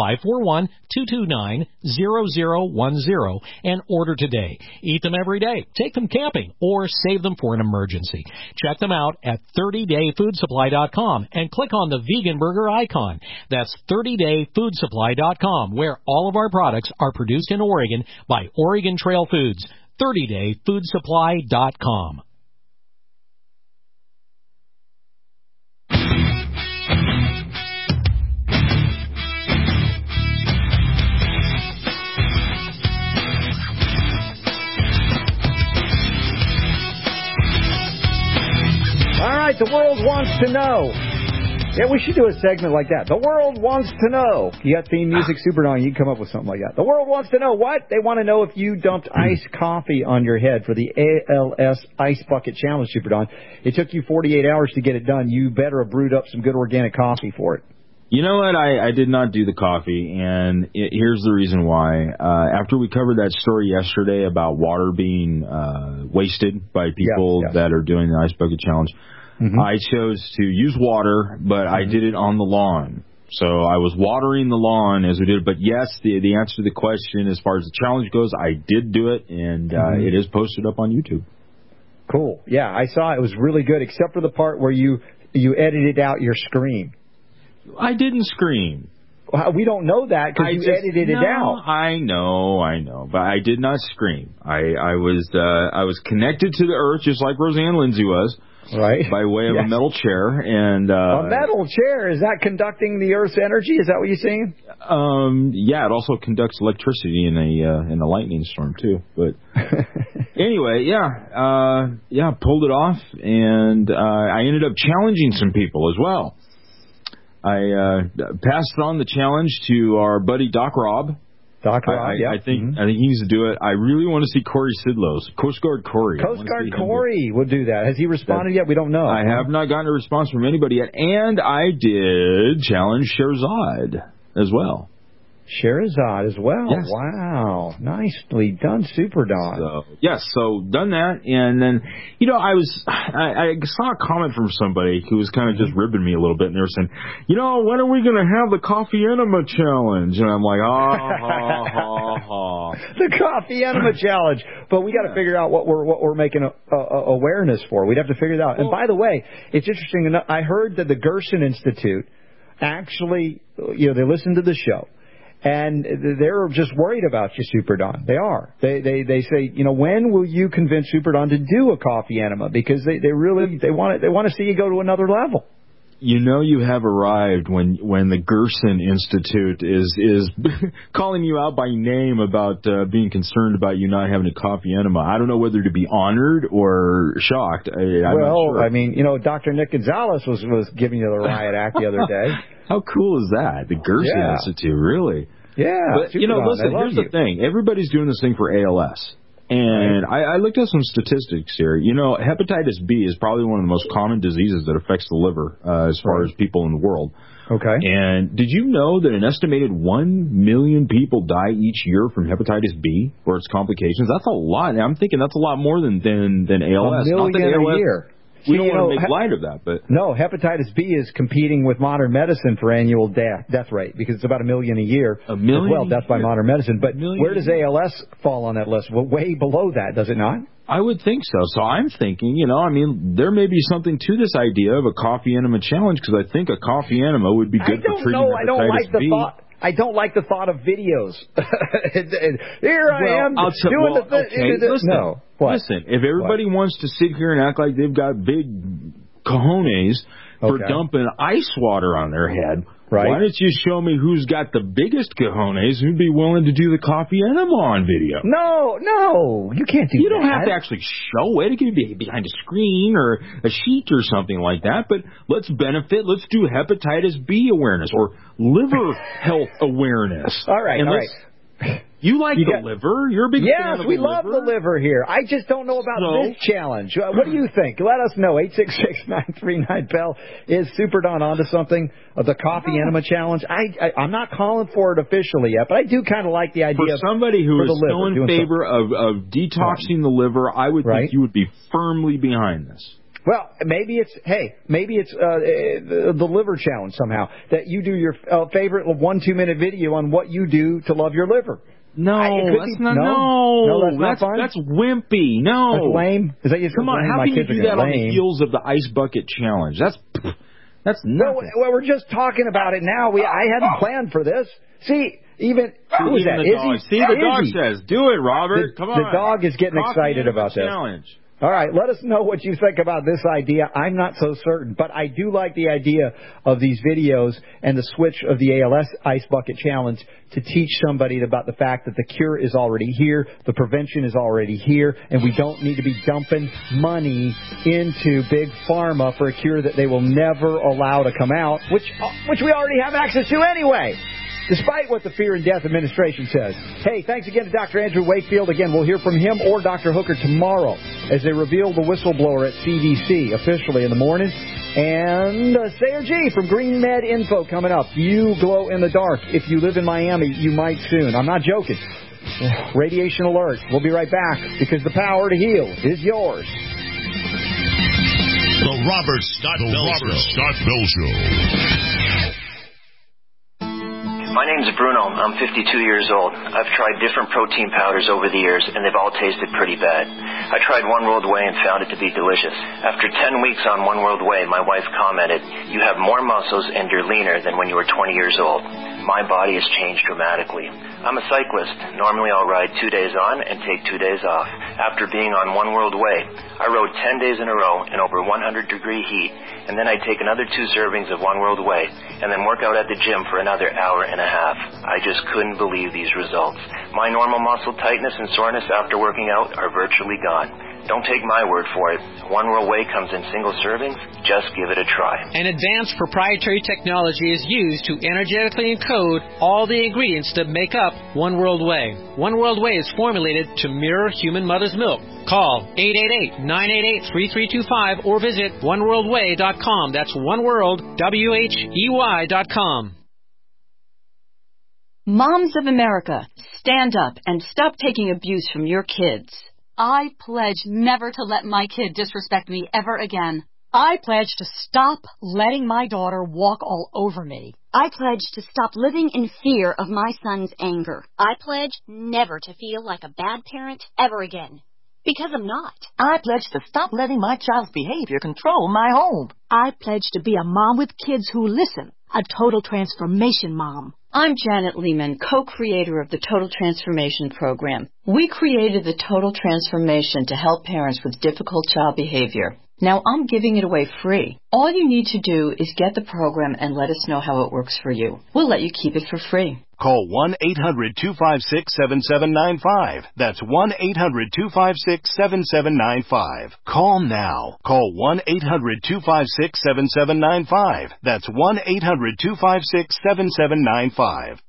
541-229-0010 and order today. Eat them every day, take them camping, or save them for an emergency. Check them out at 30dayfoodsupply.com and click on the vegan burger icon. That's 30dayfoodsupply.com, where all of our products are produced in Oregon by Oregon Trail Foods. 30dayfoodsupply.com. All right, the world wants to know. Yeah, we should do a segment like that. The world wants to know. You got theme music, Super Don, you can come up with something like that. The world wants to know what? They want to know if you dumped iced coffee on your head for the ALS Ice Bucket Challenge, Super Don. It took you 48 hours to get it done. You better have brewed up some good organic coffee for it. You know what? I did not do the coffee, and here's the reason why. After we covered that story yesterday about water being wasted by people that are doing the Ice Bucket Challenge, I chose to use water, but I did it on the lawn. So I was watering the lawn as we did it. But yes, the answer to the question as far as the challenge goes, I did do it, and it is posted up on YouTube. Cool. Yeah, I saw it. It was really good, except for the part where you edited out your scream. I didn't scream. We don't know that because you edited it out. I know, but I did not scream. I was connected to the earth just like Roseanne Lindsay was, right? By way of a metal chair and a metal chair. Is that conducting the Earth's energy? Is that what you're saying? Yeah, it also conducts electricity in a lightning storm too. But anyway, pulled it off, and I ended up challenging some people as well. I passed on the challenge to our buddy Doc Rob. I think he needs to do it. I really want to see Corey Sidlos, Coast Guard Corey. Coast Guard Corey will do that. Has he responded yet? We don't know. I have not gotten a response from anybody yet. And I did challenge Sherzad as well. Sherzad as well. Yes. Wow. Nicely done, Super Don. So done that. And then, I saw a comment from somebody who was kind of just ribbing me a little bit, and they were saying, when are we going to have the coffee enema challenge? And I'm like, The coffee enema challenge. But we got to figure out what we're making awareness for. We'd have to figure it out. And by the way, it's interesting enough, I heard that the Gerson Institute actually, they listened to the show. And they're just worried about you, Super Don. They are. They say, when will you convince Super Don to do a coffee enema? Because they want to see you go to another level. You have arrived when the Gerson Institute is calling you out by name about being concerned about you not having a coffee enema. I don't know whether to be honored or shocked. I'm not sure. I mean, Dr. Nick Gonzalez was giving you the riot act the other day. How cool is that? The Gerson Institute, really? Yeah. But, listen, here's the thing. Everybody's doing this thing for ALS. And I looked at some statistics here. Hepatitis B is probably one of the most common diseases that affects the liver as far as people in the world. Okay. And did you know that an estimated 1 million people die each year from hepatitis B or its complications? That's a lot. And I'm thinking that's a lot more than ALS. A million a year. We don't want to make light of that, but no, hepatitis B is competing with modern medicine for annual death rate because it's about 1 million a year. 1 million. Well, death by modern medicine. But where does ALS fall on that list? Well, way below that, does it not? I would think so. So I'm thinking, there may be something to this idea of a coffee enema challenge because I think a coffee enema would be good for treating hepatitis B. I don't like the thought of videos. Here I am doing the thing. Listen, no. What? Listen, if everybody wants to sit here and act like they've got big cojones for dumping ice water on their head, why don't you show me who's got the biggest cojones who'd be willing to do the coffee enema on video? No, you can't do that. You don't have to actually show it. It can be behind a screen or a sheet or something like that. But let's do hepatitis B awareness or liver health awareness. All right. You like the liver? You're a big fan of the liver? Yes, we love the liver here. I just don't know about this challenge. What do you think? Let us know. 866-939-PEL. Is Super Don onto something? The coffee enema challenge? I'm not calling for it officially yet, but I do kind of like the idea. For somebody who is so in favor of detoxing the liver, I would think you would be firmly behind this. Well, maybe it's the liver challenge somehow, that you do your favorite 1-2 minute video on what you do to love your liver. No, that's not fun. That's wimpy. No, that's lame. Is that come on? How can you do that on the heels of the ice bucket challenge? That's nothing. Well, we're just talking about it now. I hadn't planned for this. See, even who is that? The dog says, "Do it, Robert." Come on. The dog is getting excited about this challenge. All right, let us know what you think about this idea. I'm not so certain, but I do like the idea of these videos and the switch of the ALS Ice Bucket Challenge to teach somebody about the fact that the cure is already here, the prevention is already here, and we don't need to be dumping money into Big Pharma for a cure that they will never allow to come out, which we already have access to anyway, despite what the Fear and Death Administration says. Hey, thanks again to Dr. Andrew Wakefield. Again, we'll hear from him or Dr. Hooker tomorrow as they reveal the whistleblower at CDC officially in the morning. And Sayer G from Green Med Info coming up. You glow in the dark. If you live in Miami, you might soon. I'm not joking. Radiation alert. We'll be right back because the power to heal is yours. The Robert Scott Bell Show. My name's Bruno. I'm 52 years old. I've tried different protein powders over the years, and they've all tasted pretty bad. I tried One World Whey and found it to be delicious. After 10 weeks on One World Whey, my wife commented, "You have more muscles and you're leaner than when you were 20 years old." My body has changed dramatically. I'm a cyclist. Normally I'll ride 2 days on and take 2 days off. After being on One World Whey, I rode 10 days in a row in over 100-degree heat, and then I take another 2 servings of One World Whey, and then work out at the gym for another hour and a half. I just couldn't believe these results. My normal muscle tightness and soreness after working out are virtually gone. Don't take my word for it. One World Whey comes in single servings. Just give it a try. An advanced proprietary technology is used to energetically encode all the ingredients that make up One World Whey. One World Whey is formulated to mirror human mother's milk. Call 888-988-3325 or visit oneworldwhey.com. That's oneworldwhey.com. Moms of America, stand up and stop taking abuse from your kids. I pledge never to let my kid disrespect me ever again. I pledge to stop letting my daughter walk all over me. I pledge to stop living in fear of my son's anger. I pledge never to feel like a bad parent ever again. Because I'm not. I pledge to stop letting my child's behavior control my home. I pledge to be a mom with kids who listen. A total transformation mom. I'm Janet Lehman, co-creator of the Total Transformation Program. We created the Total Transformation to help parents with difficult child behavior. Now I'm giving it away free. All you need to do is get the program and let us know how it works for you. We'll let you keep it for free. Call 1-800-256-7795. That's 1-800-256-7795. Call now. Call 1-800-256-7795. That's 1-800-256-7795.